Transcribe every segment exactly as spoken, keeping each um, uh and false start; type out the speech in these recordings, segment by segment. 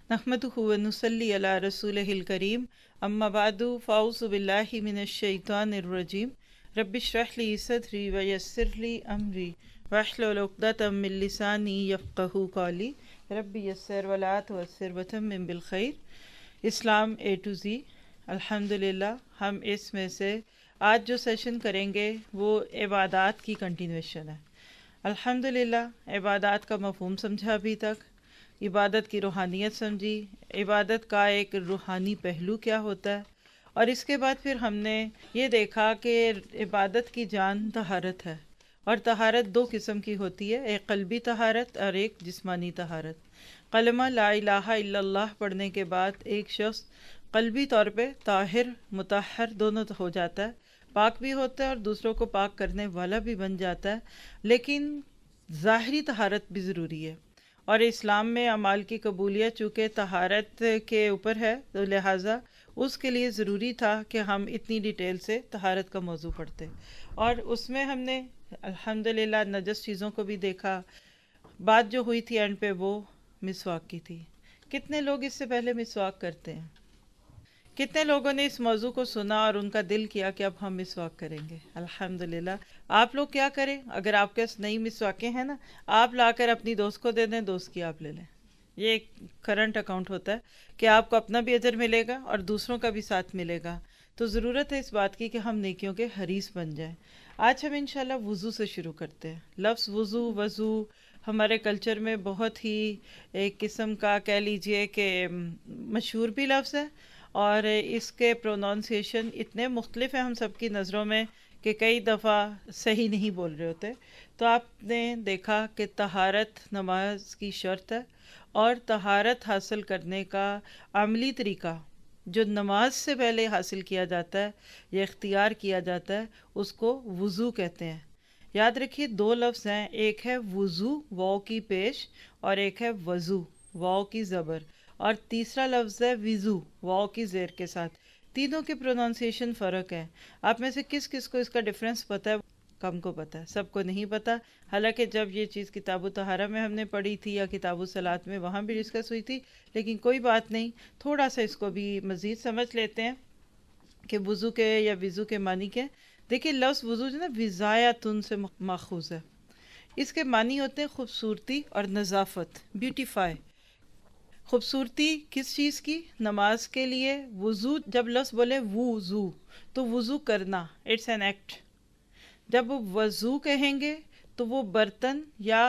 नहमदुहु व नुसल्ली अला रसूलिहिल करीम अम्मा बादु फ़ाऊज़ु बिल्लाहि मिनश शैतानिर रजीम रब्बि इश्रह ली सदरी व यस्सिर ली अमरी वहलुल उक़दतम मिन लिसानी यफ़क़हू क़ौली रब्बि यस्सिर व ला तुअस्सिर व तम्मिम बिल खैर। इस्लाम ए टू ज़ी। अल्हम्दुलिल्लाह हम इसमें से आज जो सेशन करेंगे वो इबादात की कंटिन्यूएशन है। अल्हम्दुलिल्लाह इबादात का मफ़हूम समझा अभी तक, इबादत की रूहानियत समझी, इबादत का एक रूहानी पहलू क्या होता है, और इसके बाद फिर हमने ये देखा कि इबादत की जान तहारत है, और तहारत दो किस्म की होती है, एक क़ल्बी तहारत और एक जिस्मानी तहारत। कलमा ला इलाहा इल्लल्लाह पढ़ने के बाद एक शख्स क़ल्बी तौर पे ताहिर मुतहर दोनों हो जाता है, पाक भी होता है और दूसरों को पाक करने वाला भी बन जाता है, लेकिन ज़ाहिरी तहारत भी ज़रूरी है। और इस्लाम में अमाल की कबूलियत चूँकि तहारत के ऊपर है तो लिहाजा उसके लिए ज़रूरी था कि हम इतनी डिटेल से तहारत का मौजू पढ़ते, और उसमें हमने अल्हम्दुलिल्लाह नजस चीज़ों को भी देखा। बात जो हुई थी एंड पे वो मिसवाक की थी। कितने लोग इससे पहले मिसवाक करते हैं? कितने लोगों ने इस मौजू को सुना और उनका दिल किया कि अब हम मिसवाक करेंगे? अल्हम्दुलिल्लाह। आप लोग क्या करें, अगर आपके पास नई मिसवाकें हैं ना, आप लाकर अपनी दोस्त को दे दें, दोस्त की आप ले लें। ये एक करंट अकाउंट होता है कि आपको अपना भी अजर मिलेगा और दूसरों का भी साथ मिलेगा। तो ज़रूरत है इस बात की कि हम नेकियों के हरीस बन जाएं। आज हम इंशाल्लाह वज़ू से शुरू करते हैं। लफ्ज़ वज़ू वज़ू हमारे कल्चर में बहुत ही एक किस्म का कह लीजिए कि मशहूर भी लफ्ज़ है, और इसके प्रोनाउंसिएशन इतने मुख्तलिफ हैं हम सबकी नज़रों में कि कई दफ़ा सही नहीं बोल रहे होते। तो आपने देखा कि तहारत नमाज की शर्त है, और तहारत हासिल करने का अमली तरीका जो नमाज से पहले हासिल किया जाता है या इख्तियार किया जाता है उसको वज़ू कहते हैं। याद रखिए दो लफ्ज़ हैं, एक है वज़ू वाव की पेश और एक है वज़ू वाव की ज़बर, और तीसरा लफ्ज़ है विज़ू वाव की ज़ेर के साथ। तीनों के प्रोनाउंसिएशन फ़र्क है। आप में से किस किस को इसका डिफरेंस पता है? कम को पता है, सबको नहीं पता। हालांकि जब ये चीज़ किताबु तहारा में हमने पढ़ी थी या किताबु सलात में वहाँ भी डिस्कस हुई थी, लेकिन कोई बात नहीं, थोड़ा सा इसको भी मज़ीद समझ लेते हैं कि वज़ू के या विज़ू के मानी के। देखिए लफ्ज़ वज़ू जो ना विज़ायातुन से माखूज़ है। इसके मानी होते हैं खूबसूरती और नज़ाफ़त, ब्यूटीफाई। खूबसूरती किस चीज़ की? नमाज के लिए। वज़ू जब लफ्ज़ बोले वुज़ू तो वज़ू करना, इट्स एन एक्ट। जब वज़ू कहेंगे तो वो बर्तन या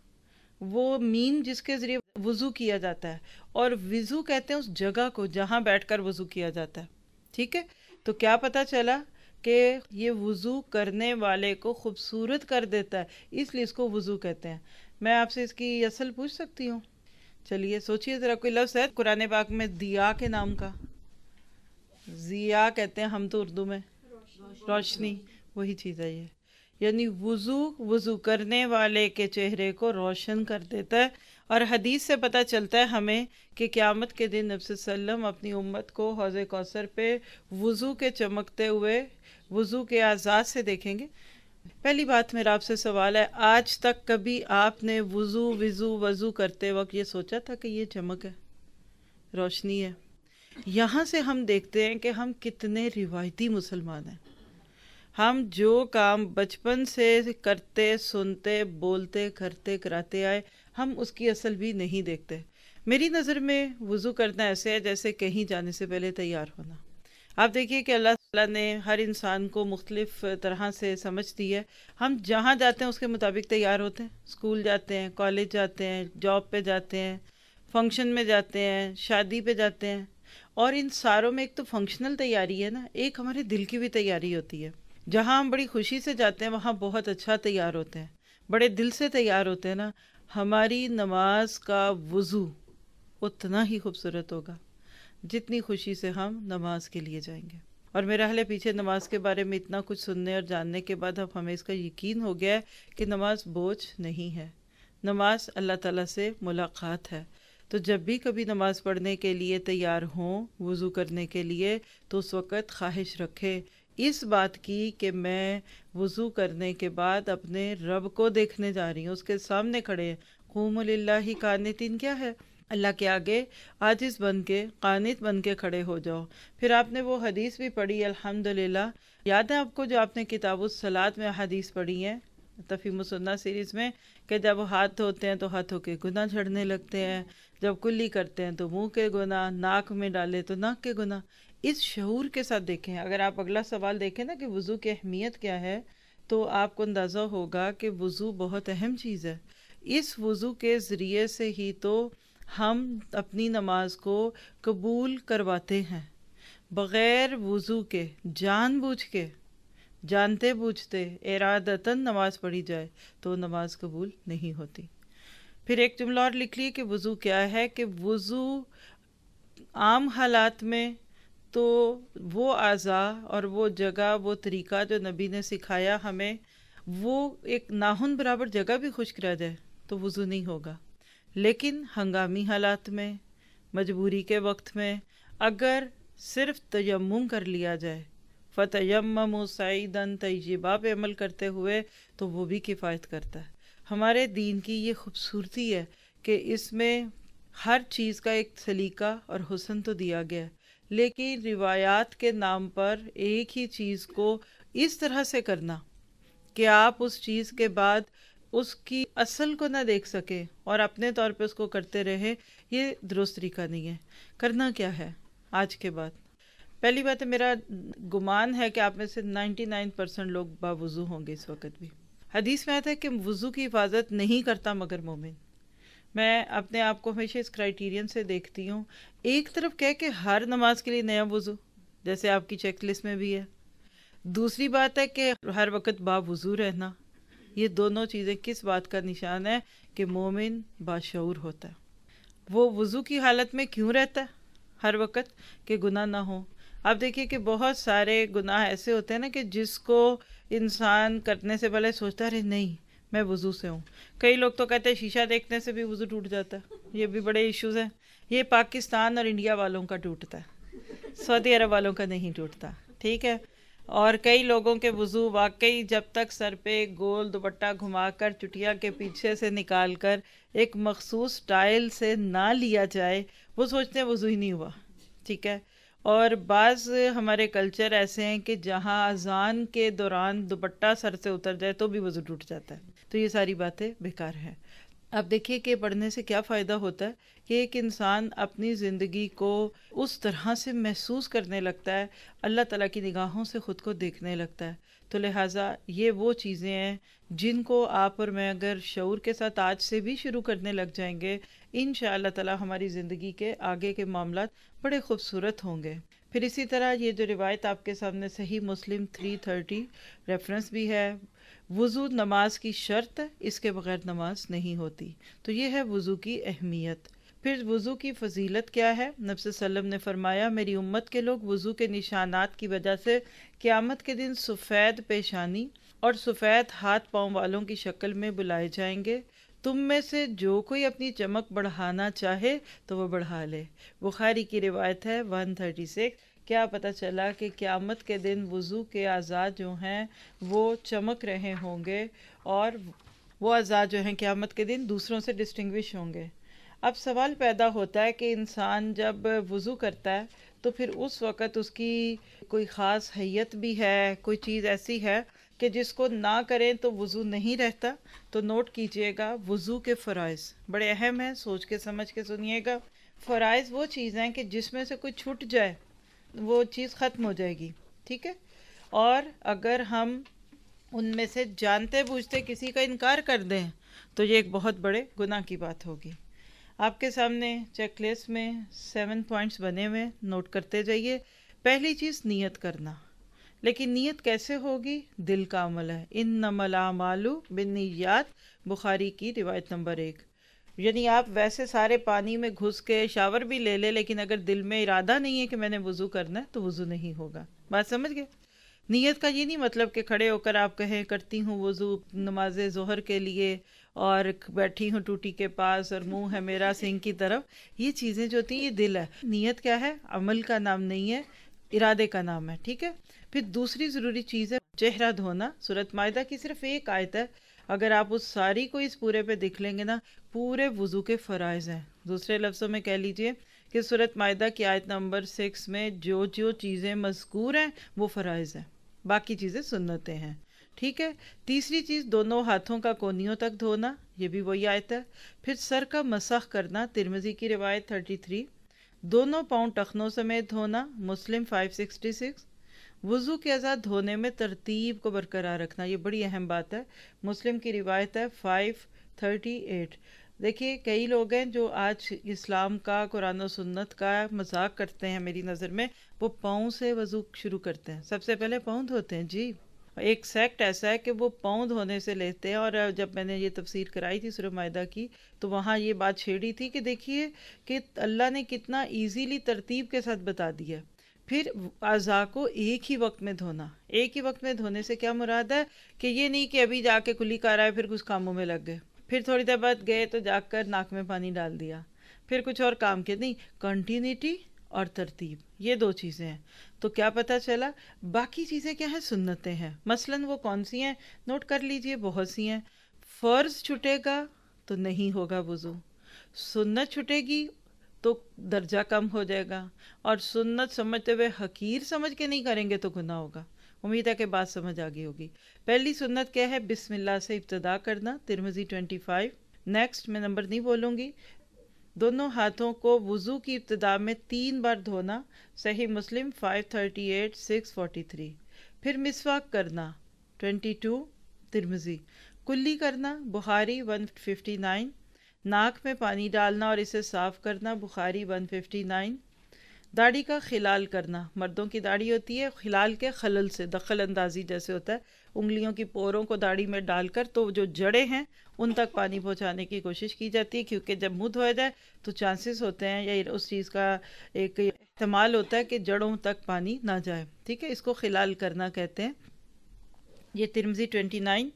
वो मीन जिसके ज़रिए वज़ू किया जाता है, और विज़ू कहते हैं उस जगह को जहाँ बैठकर वज़ू किया जाता है। ठीक है, तो क्या पता चला कि ये वज़ू करने वाले को खूबसूरत कर देता है, इसलिए इसको वज़ू कहते हैं। मैं आपसे इसकी असल पूछ सकती हूँ? चलिए सोचिए ज़रा, कोई लफ्ज़ है कुरान पाक में दिया के नाम का? ज़िया कहते हैं हम तो उर्दू में, रोशनी, वही चीज़ है ये। यानी वज़ू वज़ू करने वाले के चेहरे को रोशन कर देता है। और हदीस से पता चलता है हमें कि क़यामत के दिन नबी सल्लम अपनी उम्मत को हौज़ कौसर पे वज़ू के चमकते हुए वज़ू के आज़ाद से देखेंगे। पहली बात मेरा आपसे सवाल है, आज तक कभी आपने वज़ू विज़ू वज़ू करते वक्त ये सोचा था कि ये चमक है, रोशनी है? यहाँ से हम देखते हैं कि हम कितने रिवायती मुसलमान हैं। हम जो काम बचपन से करते सुनते बोलते करते कराते आए, हम उसकी असल भी नहीं देखते। मेरी नज़र में वज़ू करना ऐसे है जैसे कहीं जाने से पहले तैयार होना। आप देखिए कि अल्लाह ताला ने हर इंसान को मुख्तलिफ तरह से समझ दी है। हम जहाँ जाते हैं उसके मुताबिक तैयार होते हैं। स्कूल जाते हैं, कॉलेज जाते हैं, जॉब पे जाते हैं, फंक्शन में जाते हैं, शादी पे जाते हैं, और इन सारों में एक तो फंक्शनल तैयारी है ना, एक हमारे दिल की भी तैयारी होती है। जहाँ हम बड़ी खुशी से जाते हैं वहाँ बहुत अच्छा तैयार होते हैं, बड़े दिल से तैयार होते हैं ना। हमारी नमाज का वज़ू उतना ही खूबसूरत होगा जितनी खुशी से हम नमाज के लिए जाएंगे। और मेरा हाल पीछे नमाज के बारे में इतना कुछ सुनने और जानने के बाद अब हमें इसका यकीन हो गया है कि नमाज बोझ नहीं है, नमाज अल्लाह ताला से मुलाकात है। तो जब भी कभी नमाज पढ़ने के लिए तैयार हों, वज़ू करने के लिए, तो उस वक़्त ख्वाहिश रखें इस बात की कि मैं वज़ू करने के बाद अपने रब को देखने जा रही हूँ, उसके सामने खड़े हैं। क़ूमू लिल्लाहि क़ानितीन क्या है? اللہ کے آگے عاجز بن کے قانت بن کے کھڑے ہو جاؤ۔ پھر آپ نے وہ حدیث بھی پڑھی الحمدللہ، یاد ہے آپ کو جو آپ نے کتاب الصلاۃ میں حدیث پڑھی ہے تفہیم السنہ سیریز میں، کہ جب ہاتھ دھوتے ہیں تو ہاتھوں کے گناہ جھڑنے لگتے ہیں، جب کلی کرتے ہیں تو منہ کے گناہ، ناک میں ڈالے تو ناک کے گناہ۔ اس شعور کے ساتھ دیکھیں، اگر آپ اگلا سوال دیکھیں نا کہ وضو کی اہمیت کیا ہے، تو آپ کو اندازہ ہوگا کہ وضو بہت اہم چیز ہے۔ اس وضو کے ذریعے سے ہی تو ہم اپنی نماز کو قبول کرواتے ہیں۔ بغیر وضو کے جان بوجھ کے، جانتے بوجھتے ارادتاً نماز پڑھی جائے تو نماز قبول نہیں ہوتی۔ پھر ایک جملہ اور لکھ لیے کہ وضو کیا ہے، کہ وضو عام حالات میں تو وہ اعضاء اور وہ جگہ، وہ طریقہ جو نبی نے سکھایا ہمیں، وہ ایک ناخن برابر جگہ بھی خشک رہ جائے تو وضو نہیں ہوگا۔ لیکن ہنگامی حالات میں، مجبوری کے وقت میں، اگر صرف تیمم کر لیا جائے، فَتَيَمَّمُوا صَعِيدًا طَيِّبًا پہ عمل کرتے ہوئے، تو وہ بھی کفایت کرتا ہے۔ ہمارے دین کی یہ خوبصورتی ہے کہ اس میں ہر چیز کا ایک سلیقہ اور حسن تو دیا گیا ہے، لیکن روایات کے نام پر ایک ہی چیز کو اس طرح سے کرنا کہ آپ اس چیز کے بعد اس کی اصل کو نہ دیکھ سکے اور اپنے طور پہ اس کو کرتے رہے، یہ درست طریقہ نہیں ہے۔ کرنا کیا ہے آج کے بعد؟ پہلی بات ہے، میرا گمان ہے کہ آپ میں سے نائنٹی نائن پرسنٹ لوگ باوضو ہوں گے اس وقت بھی۔ حدیث میں آتا ہے کہ وضو کی حفاظت نہیں کرتا مگر مومن۔ میں اپنے آپ کو ہمیشہ اس کرائیٹیرین سے دیکھتی ہوں، ایک طرف کہہ کہ ہر نماز کے لیے نیا وضو، جیسے آپ کی چیک لسٹ میں بھی ہے۔ دوسری بات ہے کہ ہر وقت باوضو رہنا۔ یہ دونوں چیزیں کس بات کا نشان ہے؟ کہ مومن باشعور ہوتا ہے۔ وہ وضو کی حالت میں کیوں رہتا ہے ہر وقت؟ کہ گناہ نہ ہو۔ آپ دیکھیے کہ بہت سارے گناہ ایسے ہوتے ہیں نا کہ جس کو انسان کرنے سے پہلے سوچتا ہے، ارے نہیں میں وضو سے ہوں۔ کئی لوگ تو کہتے ہیں شیشہ دیکھنے سے بھی وضو ٹوٹ جاتا ہے، یہ بھی بڑے ایشوز ہیں۔ یہ پاکستان اور انڈیا والوں کا ٹوٹتا ہے، سعودی عرب والوں کا نہیں ٹوٹتا، ٹھیک ہے؟ اور کئی لوگوں کے وضو واقعی جب تک سر پہ گول دوپٹہ گھما کر چٹیا کے پیچھے سے نکال کر ایک مخصوص سٹائل سے نہ لیا جائے، وہ سوچتے ہیں وضو ہی نہیں ہوا، ٹھیک ہے؟ اور بعض ہمارے کلچر ایسے ہیں کہ جہاں اذان کے دوران دوپٹہ سر سے اتر جائے تو بھی وضو ٹوٹ جاتا ہے۔ تو یہ ساری باتیں بیکار ہیں۔ اب دیکھیے کہ پڑھنے سے کیا فائدہ ہوتا ہے کہ ایک انسان اپنی زندگی کو اس طرح سے محسوس کرنے لگتا ہے، اللہ تعالیٰ کی نگاہوں سے خود کو دیکھنے لگتا ہے۔ تو لہٰذا یہ وہ چیزیں ہیں جن کو آپ اور میں اگر شعور کے ساتھ آج سے بھی شروع کرنے لگ جائیں گے، انشاءاللہ تعالیٰ ہماری زندگی کے آگے کے معاملات بڑے خوبصورت ہوں گے۔ پھر اسی طرح یہ جو روایت آپ کے سامنے صحیح مسلم تین سو تیس ریفرنس بھی ہے، وضو نماز کی شرط ہے، اس کے بغیر نماز نہیں ہوتی۔ تو یہ ہے وضو کی اہمیت۔ پھر وضو کی فضیلت کیا ہے؟ نبی صلی اللہ علیہ وسلم نے فرمایا، میری امت کے لوگ وضو کے نشانات کی وجہ سے قیامت کے دن سفید پیشانی اور سفید ہاتھ پاؤں والوں کی شکل میں بلائے جائیں گے۔ تم میں سے جو کوئی اپنی چمک بڑھانا چاہے تو وہ بڑھا لے۔ بخاری کی روایت ہے ایک سو چھتیس۔ کیا پتہ چلا کہ قیامت کے دن وضو کے اعضاء جو ہیں وہ چمک رہے ہوں گے، اور وہ اعضاء جو ہیں قیامت کے دن دوسروں سے ڈسٹنگوش ہوں گے۔ اب سوال پیدا ہوتا ہے کہ انسان جب وضو کرتا ہے تو پھر اس وقت اس کی کوئی خاص حیت بھی ہے، کوئی چیز ایسی ہے کہ جس کو نہ کریں تو وضو نہیں رہتا؟ تو نوٹ کیجئے گا، وضو کے فرائض بڑے اہم ہیں، سوچ کے سمجھ کے سنیے گا۔ فرائض وہ چیز ہیں کہ جس میں سے کوئی چھوٹ جائے وہ چیز ختم ہو جائے گی، ٹھیک ہے؟ اور اگر ہم ان میں سے جانتے بوجھتے کسی کا انکار کر دیں تو یہ ایک بہت بڑے گناہ کی بات ہوگی۔ آپ کے سامنے چیک لسٹ میں سیون پوائنٹس بنے ہوئے، نوٹ کرتے جائیے۔ پہلی چیز نیت کرنا، لیکن نیت کیسے ہوگی؟ دل کا عمل ہے، انما الاعمال بالنیات، بخاری کی روایت نمبر ایک۔ یعنی آپ ویسے سارے پانی میں گھس کے شاور بھی لے لے، لیکن اگر دل میں ارادہ نہیں ہے کہ میں نے وضو کرنا ہے تو وضو نہیں ہوگا۔ بات سمجھ گئے؟ نیت کا یہ نہیں مطلب کہ کھڑے ہو کر آپ کہیں کرتی ہوں وضو نماز ظہر کے لیے اور بیٹھی ہوں ٹوٹی کے پاس اور منہ ہے میرا سنگ کی طرف۔ یہ چیزیں جو ہوتی ہیں یہ دل ہے۔ نیت کیا ہے؟ عمل کا نام نہیں ہے، ارادے کا نام ہے، ٹھیک ہے؟ پھر دوسری ضروری چیز ہے چہرہ دھونا۔ سورۃ مائدہ کی صرف ایک آیت ہے، اگر آپ اس ساری کو اس پورے پہ دیکھ لیں گے نا، پورے وضو کے فرائض ہیں. دوسرے لفظوں میں کہہ لیجئے کہ سورۃ مائدہ کی آیت نمبر سکس میں جو جو چیزیں مذکور ہیں وہ فرائض ہیں، باقی چیزیں سنتیں ہیں. ٹھیک ہے. تیسری چیز دونوں ہاتھوں کا کونیوں تک دھونا، یہ بھی وہی آیت ہے. پھر سر کا مسح کرنا، ترمذی کی روایت تھرٹی تھری. دونوں پاؤں ٹخنوں سمیت دھونا، مسلم فائیو سکسٹی سکس. وضو کے اعضاء دھونے میں ترتیب کو برقرار رکھنا، یہ بڑی اہم بات ہے. مسلم کی روایت ہے فائیو تھرٹی ایٹ. دیکھیے کئی لوگ ہیں جو آج اسلام کا، قرآن و سنت کا مذاق کرتے ہیں. میری نظر میں وہ پاؤں سے وضو شروع کرتے ہیں، سب سے پہلے پاؤں دھوتے ہیں. جی ایک سیکٹ ایسا ہے کہ وہ پاؤں دھونے سے لیتے ہیں. اور جب میں نے یہ تفسیر کرائی تھی سورہ مائدہ کی تو وہاں یہ بات چھیڑی تھی کہ دیکھیے کہ اللہ نے کتنا ایزیلی ترتیب کے ساتھ بتا دیا. پھر اعضاء کو ایک ہی وقت میں دھونا. ایک ہی وقت میں دھونے سے کیا مراد ہے کہ یہ نہیں کہ ابھی جا کے کلی کر آئے پھر کچھ کاموں میں لگ گئے، پھر تھوڑی دیر بعد گئے تو جا کر ناک میں پانی ڈال دیا، پھر کچھ اور کام کے. نہیں، کنٹینیوٹی اور ترتیب، یہ دو چیزیں ہیں. تو کیا پتہ چلا؟ باقی چیزیں کیا ہیں؟ سنتیں ہیں. مثلاً وہ کون سی ہیں؟ نوٹ کر لیجئے، بہت سی ہیں. فرض چھٹے گا تو نہیں ہوگا وضو، سنت چھٹے گی تو درجہ کم ہو جائے گا، اور سنت سمجھتے ہوئے حقیر سمجھ کے نہیں کریں گے تو گناہ ہوگا. امید ہے کہ بات سمجھ آ گئی ہوگی. پہلی سنت کیا ہے؟ بسم اللہ سے ابتدا کرنا، ترمذی ٹوینٹی فائیو. نیکسٹ میں نمبر نہیں بولوں گی. دونوں ہاتھوں کو وضو کی ابتدا میں تین بار دھونا، صحیح مسلم five thirty eight six forty three. پھر مسواک کرنا، ٹوینٹی ٹو ترمذی. کلی کرنا، بخاری ون ففٹی نائن. ناک میں پانی ڈالنا اور اسے صاف کرنا، بخاری ون ففٹی نائن. داڑھی کا خلال کرنا، مردوں کی داڑھی ہوتی ہے خلال کے خلل سے، دخل اندازی جیسے ہوتا ہے، انگلیوں کی پوروں کو داڑھی میں ڈال کر تو جو جڑیں ہیں ان تک پانی پہنچانے کی کوشش کی جاتی ہے، کیونکہ جب منہ دھویا جائے تو چانسز ہوتے ہیں یا اس چیز کا ایک احتمال ہوتا ہے کہ جڑوں تک پانی نہ جائے. ٹھیک ہے، اس کو خلال کرنا کہتے ہیں. یہ ترمذی ٹوینٹی نائن.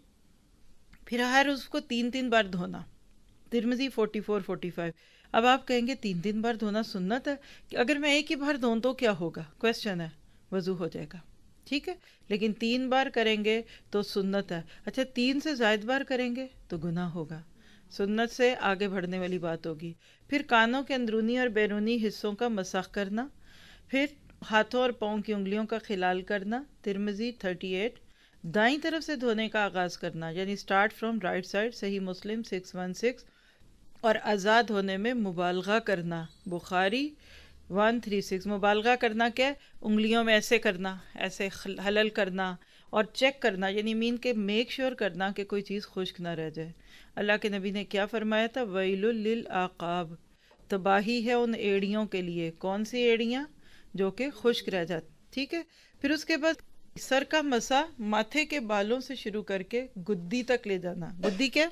پھر ہر اس کو تین تین بار دھونا، ترمذی فورٹی فور فورٹی فائیو. اب آپ کہیں گے تین تین بار دھونا سنت ہے، کہ اگر میں ایک ہی بار دھوں تو کیا ہوگا؟ کویسچن ہے. وضو ہو جائے گا، ٹھیک ہے، لیکن تین بار کریں گے تو سنت ہے. اچھا تین سے زائد بار کریں گے تو گناہ ہوگا، سنت سے آگے بڑھنے والی بات ہوگی. پھر کانوں کے اندرونی اور بیرونی حصوں کا مسح کرنا. پھر ہاتھوں اور پاؤں کی انگلیوں کا خلال کرنا، ترمذی تھرٹی ایٹ. دائیں طرف سے دھونے کا آغاز کرنا، یعنی سٹارٹ فرام رائٹ سائڈ، صحیح مسلم سکس ون سکس. اور آزاد ہونے میں مبالغہ کرنا، بخاری ون تھری سکس. مبالغہ کرنا کیا ہے؟ انگلیوں میں ایسے کرنا، ایسے حلل کرنا اور چیک کرنا، یعنی مین کہ میک شیور کرنا کہ کوئی چیز خشک نہ رہ جائے. اللہ کے نبی نے کیا فرمایا تھا؟ ویل للعقاب، تباہی ہے ان ایڑیوں کے لیے. کون سی ایڑیاں؟ جو کہ خشک رہ جاتی. ٹھیک ہے. پھر اس کے بعد سر کا مسا ماتھے کے بالوں سے شروع کر کے گدی تک لے جانا. گدی کیا؟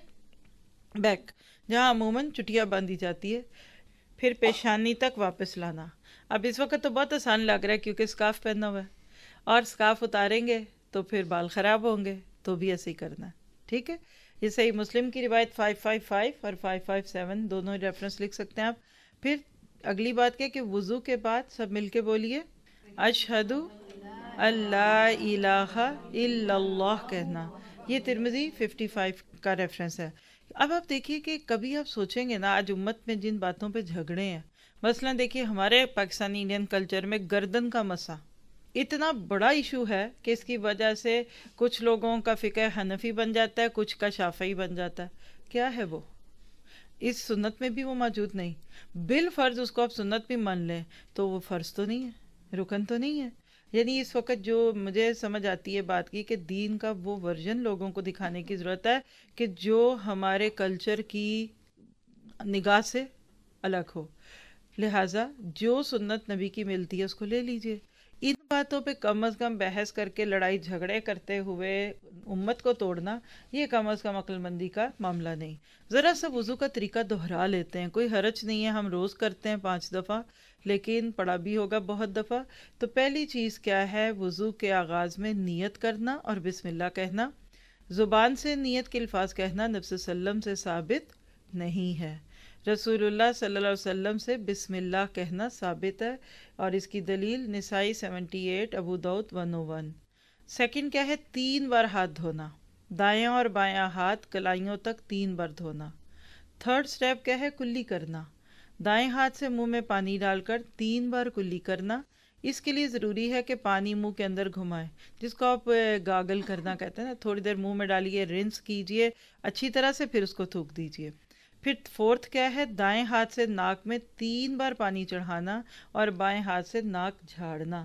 بیک، جہاں عموماً چٹیاں باندھی جاتی ہے. پھر پیشانی تک واپس لانا. اب اس وقت تو بہت آسان لگ رہا ہے کیونکہ اسکارف پہنا ہوا ہے، اور اسکارف اتاریں گے تو پھر بال خراب ہوں گے، تو بھی ایسے ہی کرنا ہے. ٹھیک ہے. یہ صحیح مسلم کی روایت فائیو فائیو فائیو اور فائیو فائیو سیون دونوں ریفرنس لکھ سکتے ہیں آپ. پھر اگلی بات کیا کہ وضو کے بعد سب مل کے بولیے اشہد اللہ الہ الا اللہ کہنا. یہ ترمذی ففٹی فائیو کا ریفرنس ہے. اب آپ دیکھیے کہ کبھی آپ سوچیں گے نا آج امت میں جن باتوں پہ جھگڑے ہیں، مثلا دیکھیے ہمارے پاکستانی انڈین کلچر میں گردن کا مسا اتنا بڑا ایشو ہے کہ اس کی وجہ سے کچھ لوگوں کا فقہ حنفی بن جاتا ہے، کچھ کا شافعی بن جاتا ہے. کیا ہے وہ؟ اس سنت میں بھی وہ موجود نہیں. بالفرض اس کو آپ سنت بھی مان لیں تو وہ فرض تو نہیں ہے، رکن تو نہیں ہے. یعنی اس وقت جو مجھے سمجھ آتی ہے بات کی کہ دین کا وہ ورژن لوگوں کو دکھانے کی ضرورت ہے کہ جو ہمارے کلچر کی نگاہ سے الگ ہو. لہٰذا جو سنت نبی کی ملتی ہے اس کو لے لیجئے. ان باتوں پہ کم از کم بحث کر کے لڑائی جھگڑے کرتے ہوئے امت کو توڑنا، یہ کم از کم عقل مندی کا معاملہ نہیں. ذرا سا وضو کا طریقہ دہرا لیتے ہیں، کوئی حرج نہیں ہے. ہم روز کرتے ہیں پانچ دفعہ، لیکن پڑھا بھی ہوگا بہت دفعہ. تو پہلی چیز کیا ہے؟ وضو کے آغاز میں نیت کرنا اور بسم اللہ کہنا. زبان سے نیت کے الفاظ کہنا نبی صلی اللہ علیہ وسلم سے ثابت نہیں ہے. رسول اللہ صلی اللہ علیہ وسلم سے بسم اللہ کہنا ثابت ہے، اور اس کی دلیل نسائی سیونٹی ایٹ، ابو داؤد ون او ون. سیکنڈ کیا ہے؟ تین بار ہاتھ دھونا. دایاں اور بایاں ہاتھ کلائیوں تک تین بار دھونا۔ تھرڈ سٹیپ کیا ہے؟ کلی کرنا، دائیں ہاتھ سے منہ میں پانی ڈال کر تین بار کلی کرنا۔ اس کے لیے ضروری ہے کہ پانی منہ کے اندر گھمائیں، جس کو آپ گاگل کرنا کہتے ہیں نا، تھوڑی دیر منہ میں ڈالیے، رنس کیجئے اچھی طرح سے، پھر اس کو تھوک دیجئے۔ پھر فورتھ کیا ہے؟ دائیں ہاتھ سے ناک میں تین بار پانی چڑھانا اور بائیں ہاتھ سے ناک جھاڑنا۔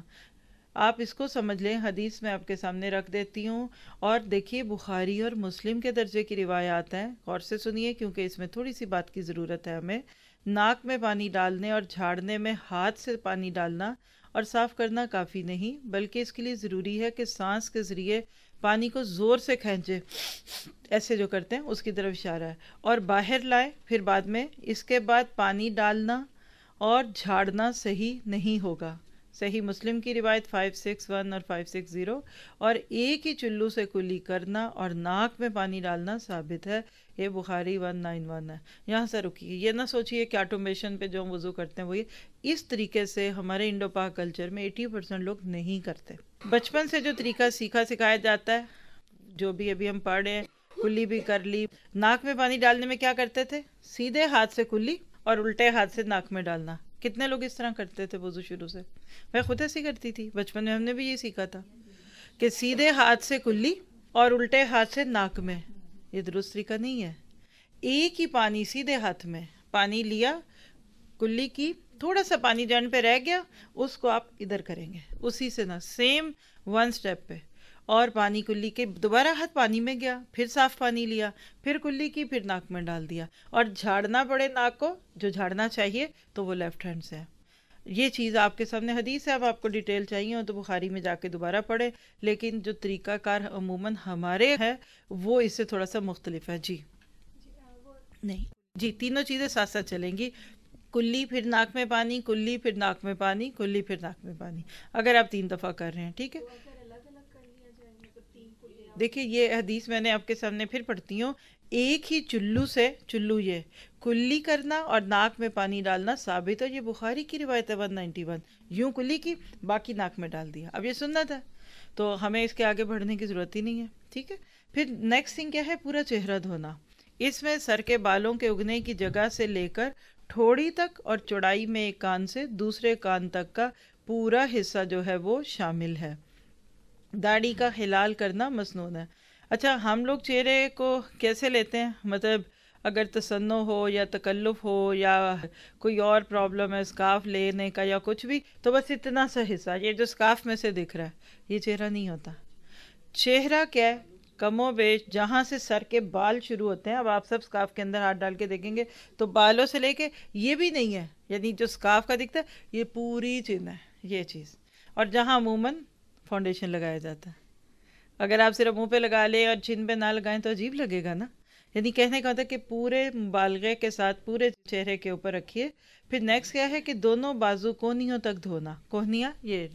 آپ اس کو سمجھ لیں، حدیث میں آپ کے سامنے رکھ دیتی ہوں، اور دیکھیے بخاری اور مسلم کے درجے کی روایات ہیں، غور سے سنیے کیونکہ اس میں تھوڑی سی بات کی ضرورت ہے ہمیں۔ ناک میں پانی ڈالنے اور جھاڑنے میں ہاتھ سے پانی ڈالنا اور صاف کرنا کافی نہیں، بلکہ اس کے لیے ضروری ہے کہ سانس کے ذریعے پانی کو زور سے کھینچے، ایسے جو کرتے ہیں اس کی طرف اشارہ ہے، اور باہر لائے پھر بعد میں۔ اس کے بعد پانی ڈالنا اور جھاڑنا صحیح نہیں ہوگا۔ صحیح مسلم کی روایت فائیو سکس ون اور فائیو سکس زیرو، اور ایک ہی چلو سے کلی کرنا اور ناک میں پانی ڈالنا ثابت ہے، یہ بخاری ون نائن ون ہے۔ یہاں سے رکیے، یہ نہ سوچئے کہ آٹومیشن پہ جو ہم وضو کرتے ہیں وہ یہ اس طریقے سے ہمارے انڈو پاک کلچر میں ایٹی پرسنٹ لوگ نہیں کرتے۔ بچپن سے جو طریقہ سیکھا سکھایا جاتا ہے، جو بھی ابھی ہم پڑھ رہے ہیں، کلی بھی کر لی۔ ناک میں پانی ڈالنے میں کیا کرتے تھے؟ سیدھے ہاتھ سے کلی اور الٹے ہاتھ سے ناک میں ڈالنا۔ کتنے لوگ اس طرح کرتے تھے وضو شروع سے؟ میں خود ایسی کرتی تھی، بچپن میں ہم نے بھی یہ سیکھا تھا کہ سیدھے ہاتھ سے کلی اور الٹے ہاتھ سے ناک میں۔ یہ درست طریقہ نہیں ہے۔ ایک ہی پانی سیدھے ہاتھ میں پانی لیا، کلی کی، تھوڑا سا پانی جان پہ رہ گیا، اس کو آپ ادھر کریں گے، اسی سے نہ سیم ون سٹیپ پہ، اور پانی کلی کے دوبارہ ہاتھ پانی میں گیا، پھر صاف پانی لیا، پھر کلی کی، پھر ناک میں ڈال دیا، اور جھاڑنا پڑے ناک کو، جو جھاڑنا چاہیے تو وہ لیفٹ ہینڈ سے ہے۔ یہ چیز آپ کے سامنے حدیث ہے، اب آپ کو ڈیٹیل چاہیے ہو تو بخاری میں جا کے دوبارہ پڑھے، لیکن جو طریقہ کار عموماً ہمارے ہے وہ اس سے تھوڑا سا مختلف ہے۔ جی نہیں جی، تینوں چیزیں ساتھ ساتھ چلیں گی، کلی پھر ناک میں پانی، کلی پھر ناک میں پانی، کلی پھر ناک میں پانی، اگر آپ تین دفعہ کر رہے ہیں، ٹھیک ہے۔ دیکھیں یہ حدیث میں نے آپ کے سامنے پھر پڑھتی ہوں، ایک ہی چلو سے، چلو یہ کلی کرنا اور ناک میں پانی ڈالنا ثابت ہے، یہ بخاری کی روایت ہے ون نائنٹی ون، یوں کلی کی، باقی ناک میں ڈال دیا۔ اب یہ سنت ہے تو ہمیں اس کے آگے بڑھنے کی ضرورت ہی نہیں ہے، ٹھیک ہے۔ پھر نیکسٹ تھنگ کیا ہے؟ پورا چہرہ دھونا۔ اس میں سر کے بالوں کے اگنے کی جگہ سے لے کر ٹھوڑی تک اور چوڑائی میں ایک کان سے دوسرے کان تک کا پورا حصہ جو ہے وہ شامل ہے۔ داڑھی کا ہلال کرنا مسنون ہے۔ اچھا، ہم لوگ چہرے کو کیسے لیتے ہیں؟ مطلب اگر تسنع ہو یا تکلف ہو یا کوئی اور پرابلم ہے اسکارف لینے کا یا کچھ بھی، تو بس اتنا سا حصہ، یہ جو اسکارف میں سے دکھ رہا ہے، یہ چہرہ نہیں ہوتا۔ چہرہ کیا ہے؟ کم و بیش جہاں سے سر کے بال شروع ہوتے ہیں، اب آپ سب اسکارف کے اندر ہاتھ ڈال کے دیکھیں گے تو بالوں سے لے کے یہ بھی نہیں ہے، یعنی جو اسکارف کا دکھتا ہے یہ پوری چین ہے، یہ چیز، اور جہاں عموماً فاؤنڈیشن لگایا جاتا ہے۔ اگر آپ صرف منہ پہ لگا لیں اور چین پہ نہ لگائیں تو عجیب لگے گا نا، یعنی کہنے کا ہوتا ہے کہ پورے مبالغے کے ساتھ پورے چہرے کے اوپر رکھیے۔ پھر نیکسٹ کیا ہے کہ دونوں بازو کونیوں تک دھونا، کونیاں یہ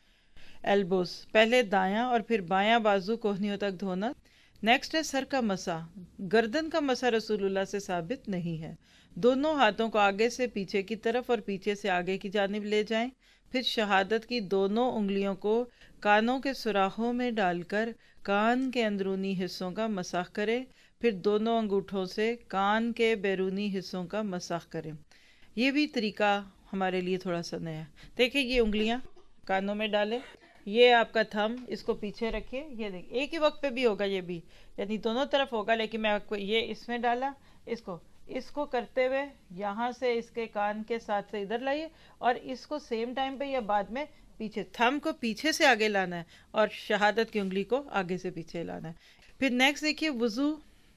ایلبوز، پہلے دایاں اور پھر بایاں بازو کوہنیوں تک دھونا۔ نیکسٹ ہے سر کا مسح، گردن کا مسح رسول اللہ سے ثابت نہیں ہے۔ دونوں ہاتھوں کو آگے سے پیچھے کی طرف اور پیچھے سے آگے کی جانب لے جائیں، پھر شہادت کی دونوں انگلیوں کو کانوں کے سوراخوں میں ڈال کر کان کے اندرونی حصوں کا مسح کریں، پھر دونوں انگوٹھوں سے کان کے بیرونی حصوں کا مسح کریں۔ یہ بھی طریقہ ہمارے لیے تھوڑا سا نیا ہے۔ دیکھیں یہ انگلیاں کانوں میں ڈالیں، یہ آپ کا تھم، اس کو پیچھے رکھیے، یہ دیکھ ایک ہی وقت پہ بھی ہوگا، یہ بھی یعنی دونوں طرف ہوگا، لیکن میں آپ کو یہ اس میں ڈالا، اس کو اس کو کرتے ہوئے یہاں سے اس کے کان کے ساتھ سے ادھر لائیے، اور اس کو سیم ٹائم پہ یا بعد میں پیچھے، تھم کو پیچھے سے آگے لانا ہے اور شہادت کی انگلی کو آگے سے پیچھے لانا ہے۔ پھر نیکسٹ دیکھیے وضو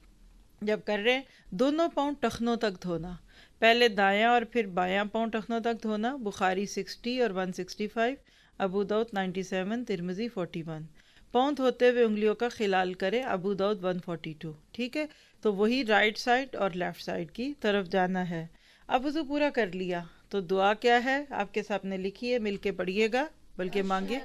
جب کر رہے ہیں دونوں پاؤں ٹخنوں تک دھونا، پہلے دایاں اور پھر بایاں پاؤں ٹخنوں تک دھونا، بخاری سکسٹی اور ون سکسٹی فائیو، ابو داؤد نائنٹی سیون، ترمذی فورٹی ون۔ پاؤں دھوتے ہوئے انگلیوں کا خلال کرے، ابو داؤد ون فورٹی ٹو، ٹھیک ہے۔ تو وہی رائٹ سائڈ اور لیفٹ سائڈ کی طرف جانا ہے۔ اب وضو پورا کر لیا تو دعا کیا ہے آپ کے سامنے لکھی ہے، مل کے پڑھیے گا بلکہ مانگے۔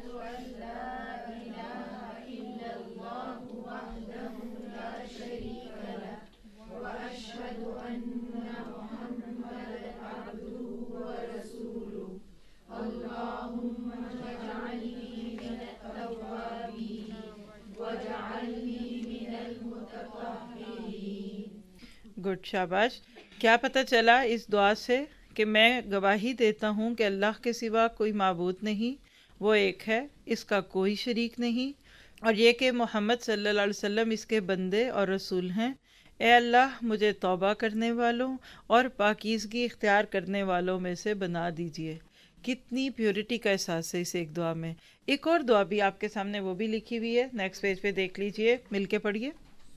गुड, शाबाश। क्या पता चला इस दुआ से کہ میں گواہی دیتا ہوں کہ اللہ کے سوا کوئی معبود نہیں، وہ ایک ہے، اس کا کوئی شریک نہیں، اور یہ کہ محمد صلی اللہ علیہ وسلم اس کے بندے اور رسول ہیں۔ اے اللہ مجھے توبہ کرنے والوں اور پاکیزگی اختیار کرنے والوں میں سے بنا دیجئے۔ کتنی پیورٹی کا احساس ہے اس ایک دعا میں۔ ایک اور دعا بھی آپ کے سامنے وہ بھی لکھی ہوئی ہے، نیکسٹ پیج پہ دیکھ لیجئے، مل کے پڑھیے۔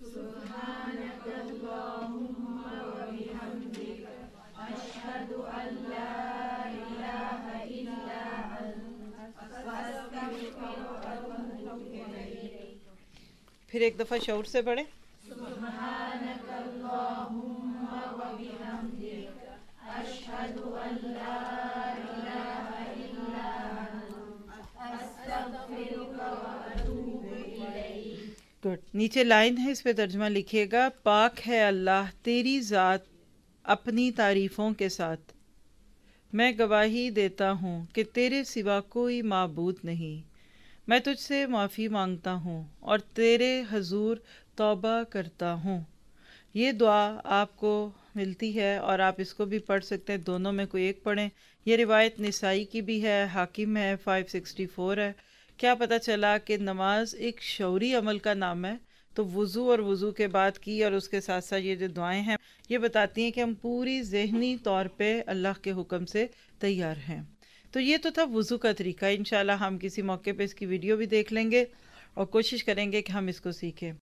پھر ایک دفعہ شعور سے پڑھیں۔ گڈ، نیچے لائن ہے، اس پہ ترجمہ لکھیے گا۔ پاک ہے اللہ تیری ذات اپنی تعریفوں کے ساتھ، میں گواہی دیتا ہوں کہ تیرے سوا کوئی معبود نہیں، میں تجھ سے معافی مانگتا ہوں اور تیرے حضور توبہ کرتا ہوں۔ یہ دعا آپ کو ملتی ہے اور آپ اس کو بھی پڑھ سکتے ہیں، دونوں میں کوئی ایک پڑھیں۔ یہ روایت نسائی کی بھی ہے، حاکم ہے، فائیو سکسٹی فور ہے۔ کیا پتہ چلا کہ نماز ایک شعوری عمل کا نام ہے، تو وضو اور وضو کے بعد کی اور اس کے ساتھ ساتھ یہ جو دعائیں ہیں یہ بتاتی ہیں کہ ہم پوری ذہنی طور پہ اللہ کے حکم سے تیار ہیں۔ تو یہ تو تھا وضو کا طریقہ، انشاءاللہ ہم کسی موقع پہ اس کی ویڈیو بھی دیکھ لیں گے اور کوشش کریں گے کہ ہم اس کو سیکھیں۔